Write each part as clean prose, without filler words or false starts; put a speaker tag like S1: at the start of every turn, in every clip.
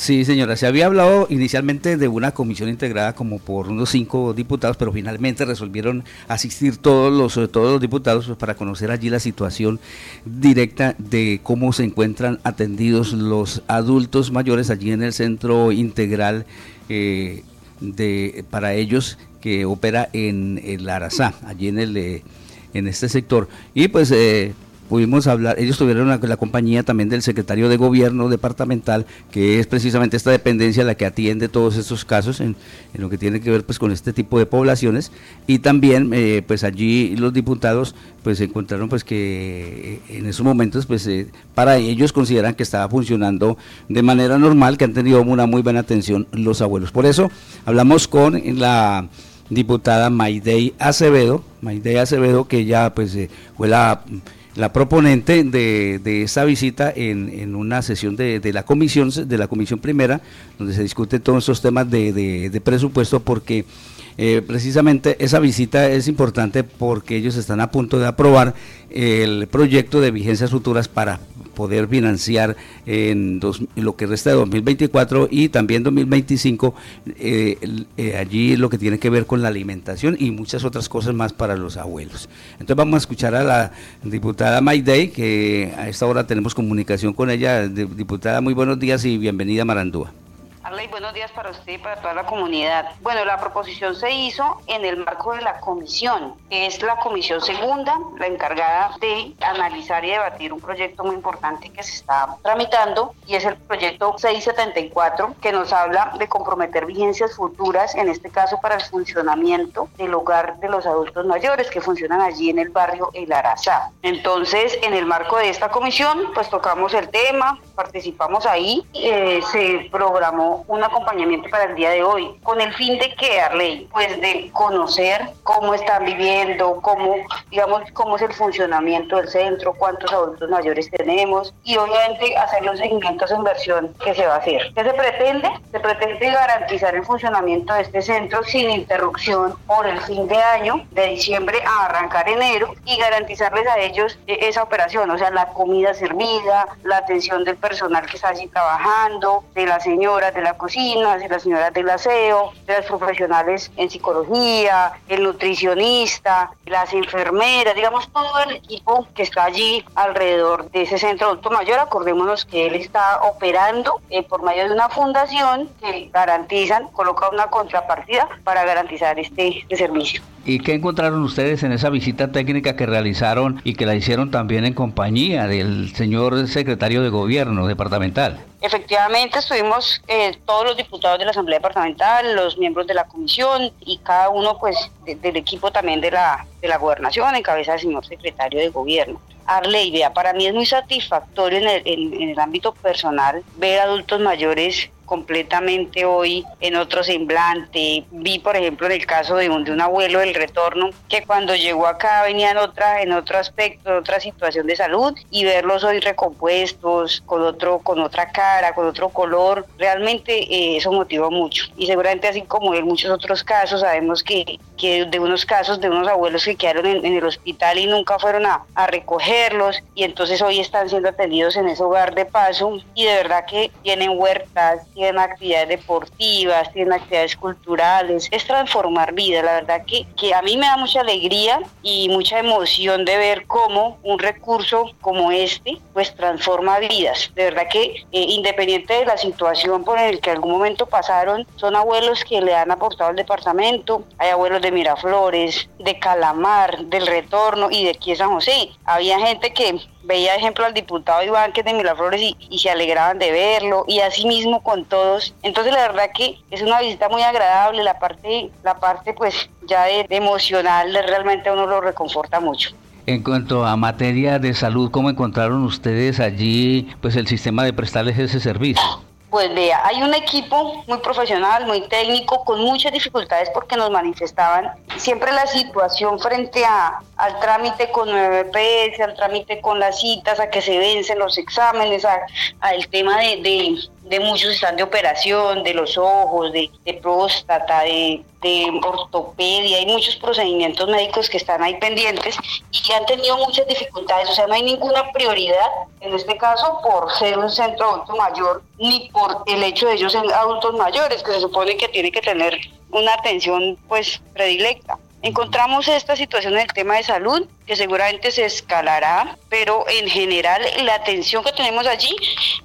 S1: Sí, señora, se había hablado inicialmente de una comisión integrada como por unos 5 diputados, pero finalmente resolvieron asistir todos los diputados pues, para conocer allí la situación directa de cómo se encuentran atendidos los adultos mayores allí en el centro integral para ellos que opera en el Arazá, allí en este sector. Y pues pudimos hablar, ellos tuvieron la compañía también del secretario de gobierno departamental, que es precisamente esta dependencia la que atiende todos estos casos en lo que tiene que ver pues con este tipo de poblaciones, y también pues allí los diputados pues encontraron pues que en esos momentos pues para ellos consideran que estaba funcionando de manera normal, que han tenido una muy buena atención los abuelos. Por eso hablamos con la diputada Maidey Acevedo, que ella pues fue la proponente de esta visita en una sesión de la comisión primera, donde se discuten todos estos temas de presupuesto, porque precisamente esa visita es importante porque ellos están a punto de aprobar el proyecto de vigencias futuras para poder financiar en lo que resta de 2024 y también 2025, allí lo que tiene que ver con la alimentación y muchas otras cosas más para los abuelos. Entonces vamos a escuchar a la diputada Maidey, que a esta hora tenemos comunicación con ella. Diputada, muy buenos días y bienvenida a Marandúa.
S2: Arley, buenos días para usted y para toda la comunidad. Bueno, la proposición se hizo en el marco de la comisión, que es la comisión segunda, la encargada de analizar y debatir un proyecto muy importante que se está tramitando, y es el proyecto 674, que nos habla de comprometer vigencias futuras, en este caso para el funcionamiento del hogar de los adultos mayores que funcionan allí en el barrio El Arazá. Entonces, en el marco de esta comisión, pues tocamos el tema, participamos ahí, se programó un acompañamiento para el día de hoy, con el fin de que, Arley, pues de conocer cómo están viviendo, cómo es el funcionamiento del centro, cuántos adultos mayores tenemos, y obviamente hacer un seguimiento a esa inversión que se va a hacer. ¿Qué se pretende? Se pretende garantizar el funcionamiento de este centro sin interrupción por el fin de año, de diciembre a arrancar enero, y garantizarles a ellos esa operación, o sea, la comida servida, la atención del personal que está allí trabajando, de las señoras de la cocina, de las señoras del aseo, de las profesionales en psicología, el nutricionista, las enfermeras, digamos todo el equipo que está allí alrededor de ese centro adulto mayor. Acordémonos que él está operando por medio de una fundación que coloca una contrapartida para garantizar este servicio.
S1: ¿Y qué encontraron ustedes en esa visita técnica que realizaron y que la hicieron también en compañía del señor secretario de gobierno departamental?
S2: Efectivamente, estuvimos todos los diputados de la Asamblea Departamental, los miembros de la comisión y cada uno pues del equipo también de la gobernación, en cabeza del señor secretario de gobierno. Arley, vea, para mí es muy satisfactorio en el ámbito personal ver adultos mayores completamente hoy en otro semblante. Vi, por ejemplo, en el caso de un abuelo del retorno, que cuando llegó acá venía en otro aspecto, en otra situación de salud, y verlos hoy recompuestos, con otra cara, con otro color, realmente eso motivó mucho. Y seguramente así como en muchos otros casos, sabemos que de unos casos de unos abuelos que quedaron en el hospital y nunca fueron a recogerlos, y entonces hoy están siendo atendidos en ese hogar de paso, y de verdad que tienen huertas, tienen actividades deportivas, tienen actividades culturales. Es transformar vidas. La verdad que a mí me da mucha alegría y mucha emoción de ver cómo un recurso como este pues transforma vidas. De verdad que independiente de la situación por el que en algún momento pasaron, son abuelos que le han aportado al departamento. Hay abuelos de Miraflores, de Calamar, del Retorno y de aquí de San José. Había gente que veía, ejemplo, al diputado Iván, que es de Miraflores, y se alegraban de verlo, y así mismo con todos. Entonces la verdad que es una visita muy agradable. La parte pues ya de emocional realmente a uno lo reconforta mucho.
S1: En cuanto a materia de salud, ¿cómo encontraron ustedes allí pues el sistema de prestarles ese servicio?
S2: Pues vea, hay un equipo muy profesional, muy técnico, con muchas dificultades porque nos manifestaban siempre la situación frente a al trámite con nueva EPS, al trámite con las citas, a que se vencen los exámenes, al tema de muchos están de operación, de los ojos, de próstata, de ortopedia, hay muchos procedimientos médicos que están ahí pendientes y han tenido muchas dificultades, o sea, no hay ninguna prioridad en este caso por ser un centro adulto mayor, ni por el hecho de ellos ser adultos mayores, que se supone que tiene que tener una atención pues predilecta. Encontramos esta situación en el tema de salud, que seguramente se escalará, pero en general la atención que tenemos allí,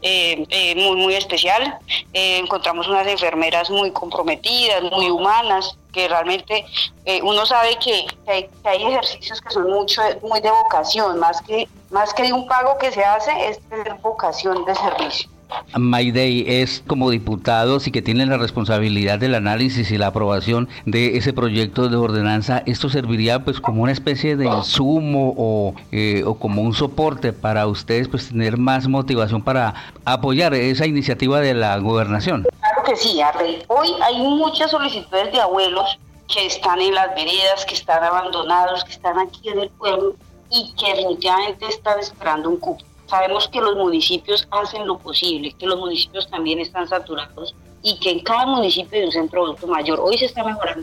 S2: muy especial. Encontramos unas enfermeras muy comprometidas, muy humanas, que realmente uno sabe que hay ejercicios que son muy de vocación, más que de un pago que se hace, es tener vocación de servicio.
S1: Mayday, es como diputados y que tienen la responsabilidad del análisis y la aprobación de ese proyecto de ordenanza, ¿esto serviría pues como una especie de insumo o como un soporte para ustedes pues tener más motivación para apoyar esa iniciativa de la gobernación?
S2: Claro que sí, Arley. Hoy hay muchas solicitudes de abuelos que están en las veredas, que están abandonados, que están aquí en el pueblo y que definitivamente están esperando un cupo. Sabemos que los municipios hacen lo posible, que los municipios también están saturados y que en cada municipio hay un centro adulto mayor. Hoy se está mejorando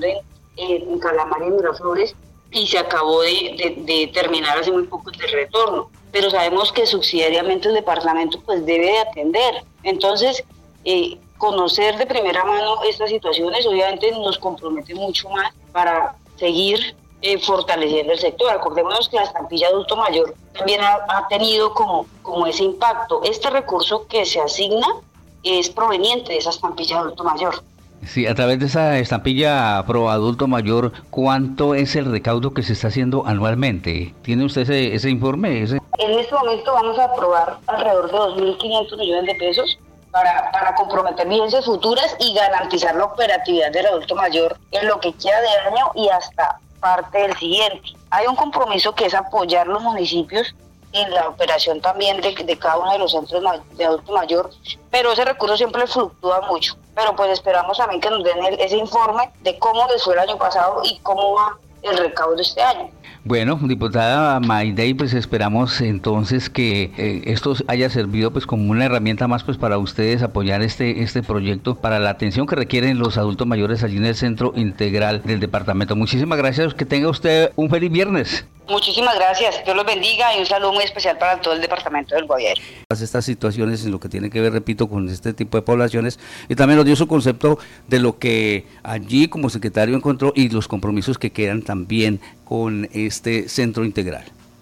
S2: en Calamar y en Miraflores y se acabó de terminar hace muy poco el retorno. Pero sabemos que subsidiariamente el departamento pues debe de atender. Entonces, conocer de primera mano estas situaciones obviamente nos compromete mucho más para seguir fortaleciendo el sector. Acordémonos que la estampilla adulto mayor también ha tenido como ese impacto. Este recurso que se asigna es proveniente de esa estampilla adulto mayor.
S1: Sí, a través de esa estampilla pro adulto mayor, ¿cuánto es el recaudo que se está haciendo anualmente? ¿Tiene usted ese informe?
S2: En este momento vamos a aprobar alrededor de 2.500 millones de pesos para comprometer vigencias futuras y garantizar la operatividad del adulto mayor en lo que queda de año y hasta parte del siguiente. Hay un compromiso que es apoyar los municipios en la operación también de cada uno de los centros de adulto mayor, pero ese recurso siempre fluctúa mucho. Pero pues esperamos también que nos den ese informe de cómo les fue el año pasado y cómo va el recaudo este año.
S1: Bueno, diputada Mayday, pues esperamos entonces que esto haya servido pues como una herramienta más pues para ustedes apoyar este proyecto para la atención que requieren los adultos mayores allí en el Centro Integral del departamento. Muchísimas gracias, que tenga usted un feliz viernes.
S2: Muchísimas gracias, Dios los bendiga y un saludo muy especial para todo el departamento del Guaviare.
S1: Estas situaciones en lo que tiene que ver, repito, con este tipo de poblaciones y también nos dio su concepto de lo que allí como secretario encontró y los compromisos que quedan también con este centro integral.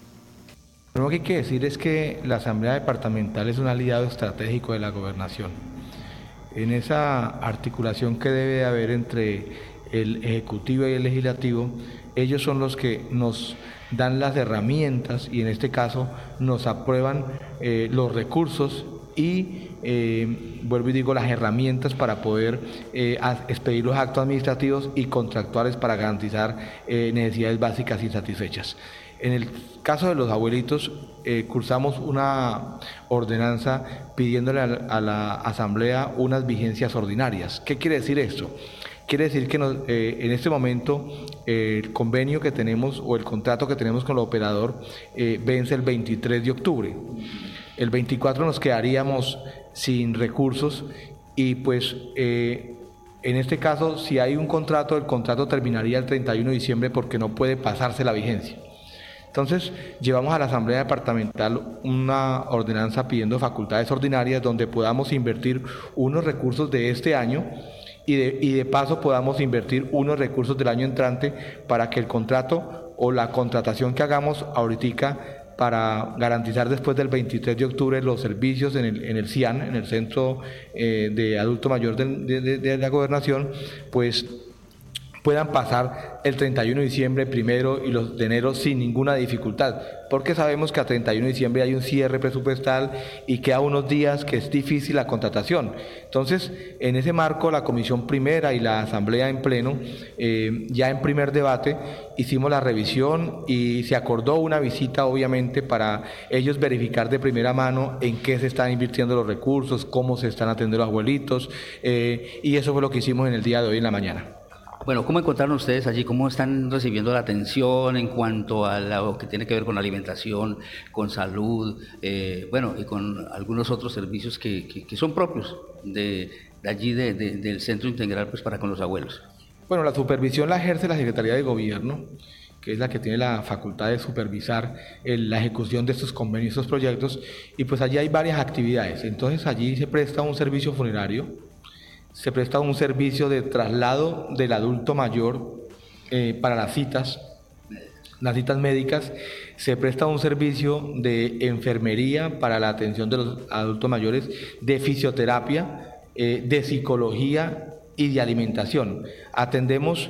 S3: Lo que hay que decir es que la Asamblea Departamental es un aliado estratégico de la Gobernación. En esa articulación que debe haber entre el Ejecutivo y el Legislativo, ellos son los que nos dan las herramientas y en este caso nos aprueban los recursos y vuelvo y digo las herramientas para poder expedir los actos administrativos y contractuales para garantizar necesidades básicas insatisfechas. En el caso de los abuelitos, cursamos una ordenanza pidiéndole a la Asamblea unas vigencias ordinarias. ¿Qué quiere decir esto? Quiere decir que en este momento el convenio que tenemos o el contrato que tenemos con el operador vence el 23 de octubre. El 24 nos quedaríamos sin recursos y pues en este caso si hay un contrato, el contrato terminaría el 31 de diciembre porque no puede pasarse la vigencia. Entonces llevamos a la Asamblea Departamental una ordenanza pidiendo facultades ordinarias donde podamos invertir unos recursos de este año y de paso podamos invertir unos recursos del año entrante para que el contrato o la contratación que hagamos ahorita para garantizar después del 23 de octubre los servicios en el CIAN, en el Centro de Adulto Mayor de la Gobernación, pues puedan pasar el 31 de diciembre, primero y los de enero sin ninguna dificultad, porque sabemos que a 31 de diciembre hay un cierre presupuestal y queda unos días que es difícil la contratación. Entonces, en ese marco, la Comisión Primera y la Asamblea en pleno, ya en primer debate, hicimos la revisión y se acordó una visita, obviamente, para ellos verificar de primera mano en qué se están invirtiendo los recursos, cómo se están atendiendo los abuelitos, y eso fue lo que hicimos en el día de hoy en la mañana.
S1: Bueno, ¿cómo encontraron ustedes allí? ¿Cómo están recibiendo la atención en cuanto a lo que tiene que ver con alimentación, con salud, bueno, y con algunos otros servicios que son propios de allí del Centro Integral pues para con los abuelos?
S3: Bueno, la supervisión la ejerce la Secretaría de Gobierno, que es la que tiene la facultad de supervisar la ejecución de estos convenios, estos proyectos, y pues allí hay varias actividades. Entonces allí se presta un servicio funerario, se presta un servicio de traslado del adulto mayor para las citas médicas, se presta un servicio de enfermería para la atención de los adultos mayores, de fisioterapia, de psicología y de alimentación. Atendemos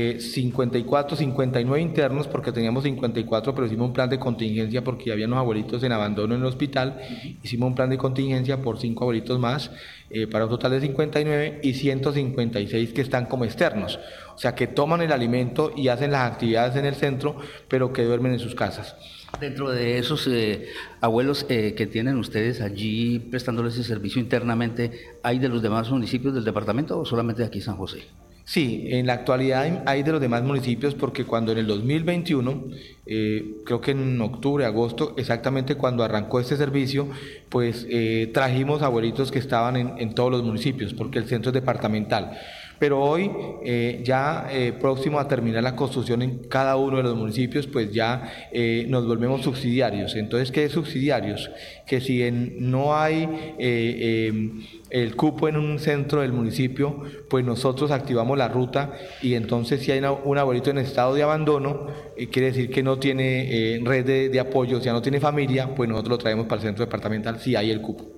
S3: 59 internos, porque teníamos 54, pero hicimos un plan de contingencia porque había unos abuelitos en abandono en el hospital. Hicimos un plan de contingencia por 5 abuelitos más, para un total de 59, y 156 que están como externos, o sea que toman el alimento y hacen las actividades en el centro, pero que duermen en sus casas.
S1: Dentro de esos abuelos que tienen ustedes allí prestándoles ese servicio internamente, ¿hay de los demás municipios del departamento o solamente de aquí San José?
S3: Sí, en la actualidad hay de los demás municipios, porque cuando en el 2021, creo que en octubre, agosto, exactamente cuando arrancó este servicio, pues trajimos abuelitos que estaban en todos los municipios, porque el centro es departamental. Pero hoy, próximo a terminar la construcción en cada uno de los municipios, pues ya nos volvemos subsidiarios. Entonces, ¿qué es subsidiarios? Que si no hay el cupo en un centro del municipio, pues nosotros activamos la ruta, y entonces si hay un abuelito en estado de abandono, quiere decir que no tiene red de apoyo, o sea, no tiene familia, pues nosotros lo traemos para el centro departamental si hay el cupo.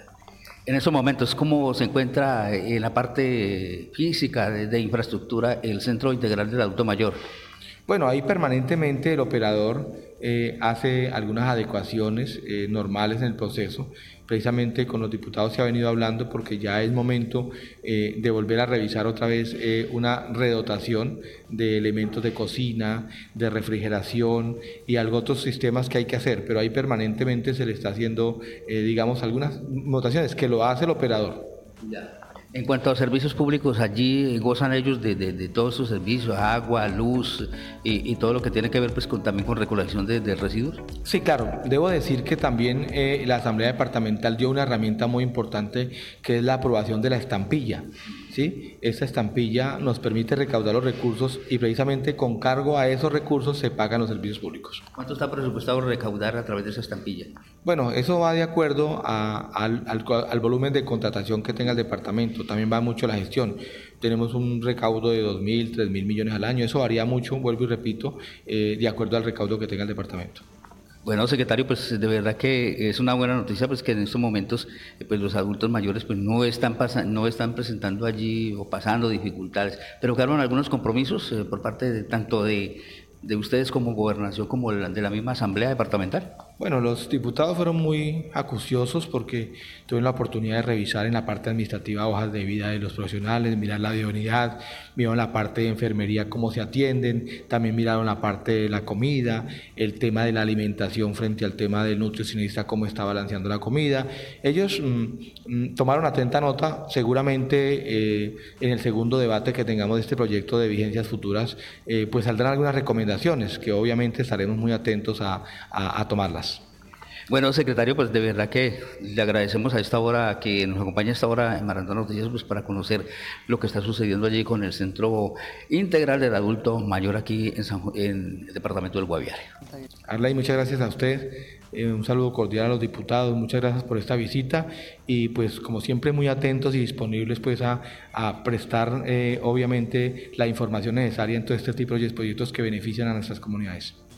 S1: En estos momentos, ¿cómo se encuentra en la parte física de infraestructura el Centro Integral del Adulto Mayor?
S3: Bueno, ahí permanentemente el operador hace algunas adecuaciones normales en el proceso. Precisamente con los diputados se ha venido hablando, porque ya es momento de volver a revisar otra vez una redotación de elementos de cocina, de refrigeración y algunos otros sistemas que hay que hacer, pero ahí permanentemente se le está haciendo, digamos, algunas mutaciones que lo hace el operador.
S1: Ya. En cuanto a servicios públicos, allí gozan ellos de todos sus servicios, agua, luz y todo lo que tiene que ver pues también con recolección de residuos.
S3: Sí, claro. Debo decir que también la Asamblea Departamental dio una herramienta muy importante, que es la aprobación de la estampilla. ¿Sí? Esta estampilla nos permite recaudar los recursos, y precisamente con cargo a esos recursos se pagan los servicios públicos.
S1: ¿Cuánto está presupuestado recaudar a través de esa estampilla?
S3: Bueno, eso va de acuerdo al volumen de contratación que tenga el departamento. También va mucho la gestión. Tenemos un recaudo de 2.000, 3.000 millones al año. Eso varía mucho, vuelvo y repito, de acuerdo al recaudo que tenga el departamento.
S1: Bueno, secretario, pues de verdad que es una buena noticia, pues que en estos momentos pues los adultos mayores pues no están presentando allí o pasando dificultades, pero quedaron algunos compromisos por parte tanto de ustedes como gobernación como de la misma Asamblea Departamental.
S3: Bueno, los diputados fueron muy acuciosos, porque tuvieron la oportunidad de revisar en la parte administrativa hojas de vida de los profesionales, mirar la idoneidad, miraron la parte de enfermería, cómo se atienden, también miraron la parte de la comida, el tema de la alimentación frente al tema del nutricionista, cómo está balanceando la comida. Ellos tomaron atenta nota. Seguramente en el segundo debate que tengamos de este proyecto de vigencias futuras, pues saldrán algunas recomendaciones que obviamente estaremos muy atentos a tomarlas.
S1: Bueno, secretario, pues de verdad que le agradecemos a esta hora que nos acompaña a esta hora en Marandón Noticias, pues para conocer lo que está sucediendo allí con el Centro Integral del Adulto Mayor aquí en el departamento del Guaviare.
S3: Arley, muchas gracias a usted, un saludo cordial a los diputados, muchas gracias por esta visita, y pues como siempre muy atentos y disponibles pues a prestar obviamente la información necesaria en todo este tipo de proyectos que benefician a nuestras comunidades.